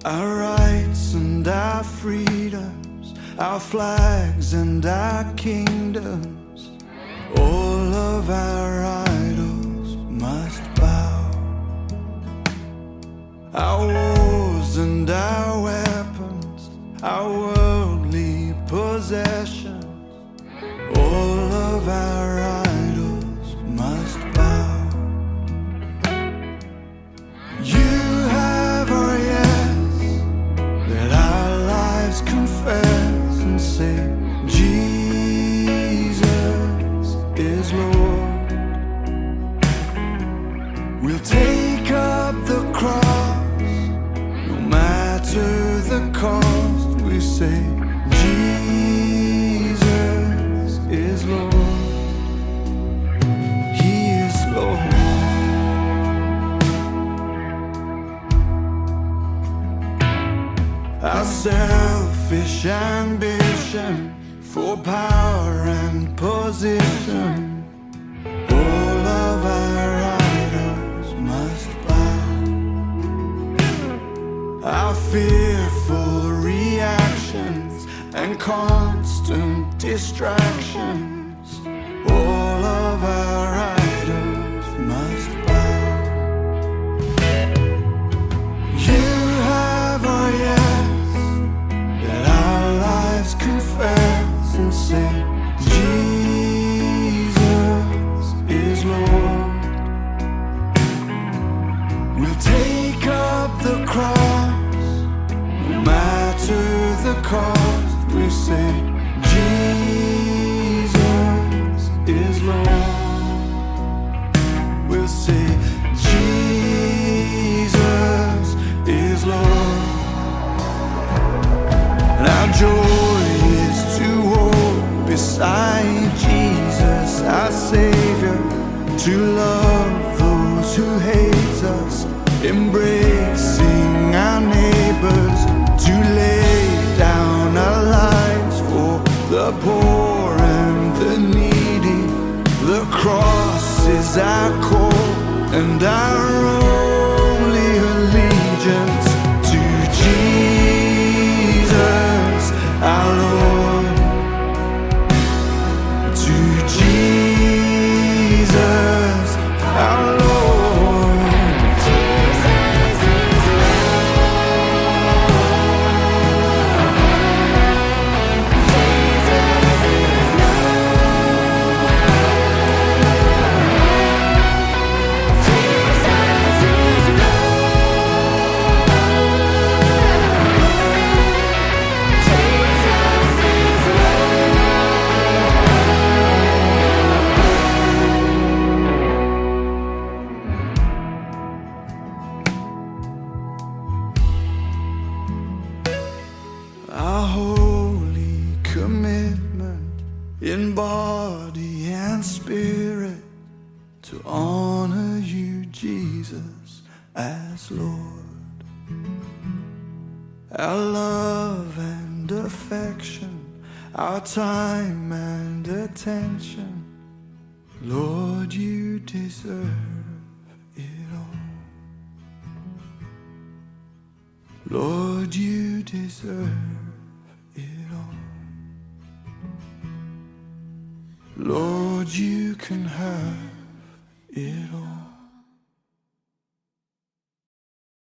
our rights and our freedoms, our flags and our kingdoms, all of our idols must bow. Our wars and our weapons, our worldly possessions, all of our idols must bow. You have our yes, let our lives confess and say, Jesus is Lord. We'll take up the cross, no matter the cost. We say, Jesus is Lord. He is Lord. Our selfish ambition for power and position, all of our idols must bow. Our fearful reactions and constant distractions, all of our idols must bow. You have our yes, let our lives confess and say, Jesus is Lord. We'll take up the cross, no matter the cost. We say, Jesus is Lord. We'll say, Jesus is Lord. And our joy is to walk beside Jesus, our Savior, to love those who hate us, embracing our neighbors, to lay down our lives for the poor and the needy. The cross is our call and our only allegiance to Jesus, our Lord. To Jesus, our Lord. Our holy commitment in body and spirit to honor you, Jesus, as Lord. Our love and affection, our time and attention, Lord, you deserve it all. Lord, you deserve it all. Lord, you can have it all.